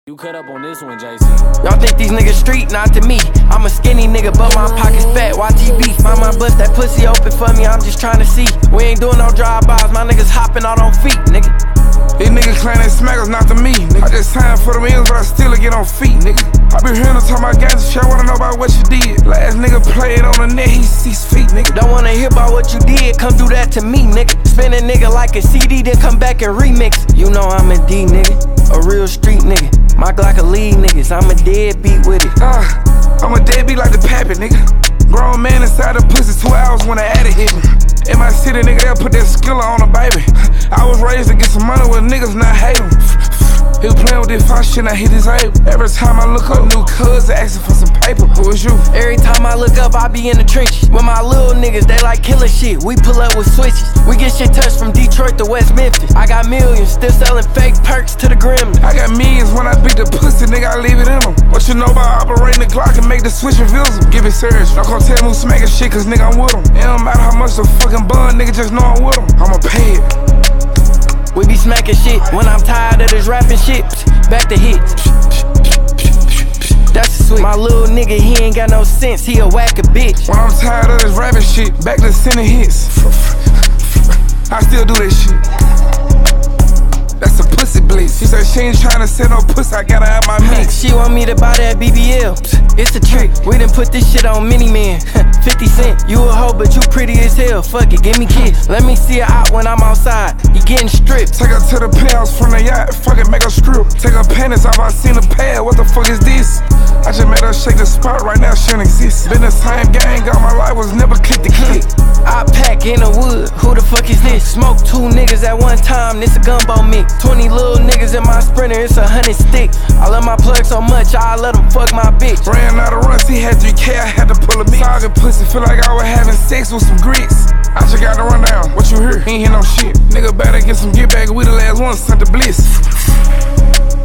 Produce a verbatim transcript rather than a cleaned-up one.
You cut up on this one, Jason. Y'all think these niggas street? Not to me. I'm a skinny nigga, but my pockets fat. Y T B, find my bust, that pussy open for me. I'm just trying to see. We ain't doing no drive-bys, my niggas hopping out on feet, nigga. These niggas claim they smackers, not to me, nigga. I just signed for the meals, but I still get on feet, nigga. I be hearing them talking about gangsta shit, I wanna know about what you did. Last nigga played on the net, he six feet, nigga. Don't wanna hear about what you did, come do that to me, nigga. Spin a nigga like a C D, then come back and remix. You know I'm a D, nigga, a real street nigga. My Glock a lead niggas, I'm a deadbeat with it. Uh, I'm a deadbeat like the Pappy, nigga. Grown man inside the pussy two hours when the addict hit me. In my city, nigga, they'll put that skiller on a baby. I was raised to get some money with niggas, not hate them. He was playing with this fine shit, now he disabled. Every time I look up, new cuz asking for some paper. Who is you? Every time I look up, I be in the trenches. With my little niggas, they like killer shit. We pull up with switches. We get shit touched from Detroit to West Memphis. I got millions, still selling fake perks to the gremlin. I got millions when I beat the pussy, nigga, I leave it in them. What you know about operating the Glock and make the switch invisible? Give it serious. Don't come tell me who smacking shit, cause nigga, I'm with them. It don't matter how much the fucking bun, nigga, just know I'm with them. I'ma pay it. We be smacking shit when I'm tired of this rapping shit. Back to hits. That's the switch. My little nigga, he ain't got no sense, he a whack a bitch. When I'm tired of this rapping shit, back to sending hits. I still do this shit. That's a pussy bliss. She said she ain't tryna sell no pussy, I gotta have my mix. She want me to buy that B B L. It's a trick. We done put this shit on Mini Man. fifty cent. You a hoe, but you pretty as hell. Fuck it, give me kiss. Let me see her out when I'm outside. You getting stripped. Take her to the penthouse from the yacht. Fuck it, make her strip. Take her panties off, I seen the pad. What the fuck is this? I just made her shake the spot. Right now, she don't exist. Been the same gang all my life, was never click to click. I pack in the wood. Who the fuck is this? Smoke two niggas at one time. This a gumbo mix. Twenty little niggas in my Sprinter. It's a hundred stick. I love my plug so much, I let them fuck my bitch. Ran out of runs, he had three K, I had to pull a beat. Saga pussy, feel like I was having sex with some grits. I just got to run down, what you hear? He ain't hear no shit. Nigga better get some get back, we the last ones sent to bliss.